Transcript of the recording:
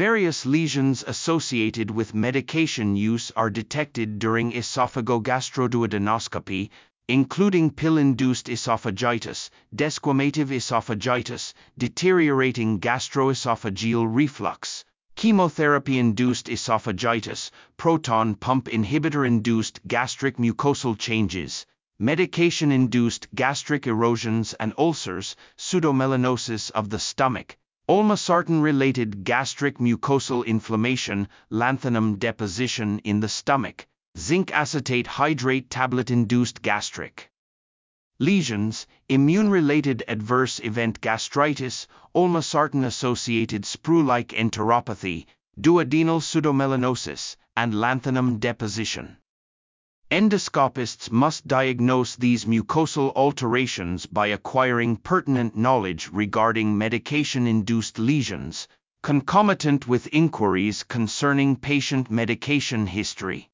Various lesions associated with medication use are detected during esophagogastroduodenoscopy, including pill-induced esophagitis, desquamative esophagitis, deteriorating gastroesophageal reflux, chemotherapy-induced esophagitis, proton pump inhibitor-induced gastric mucosal changes, medication-induced gastric erosions and ulcers, pseudomelanosis of the stomach, olmesartan-related gastric mucosal inflammation, lanthanum deposition in the stomach, zinc acetate hydrate tablet-induced gastric lesions, immune-related adverse event gastritis, olmesartan-associated sprue-like enteropathy, duodenal pseudomelanosis, and lanthanum deposition. Endoscopists must diagnose these mucosal alterations by acquiring pertinent knowledge regarding medication-induced lesions, concomitant with inquiries concerning patient medication history.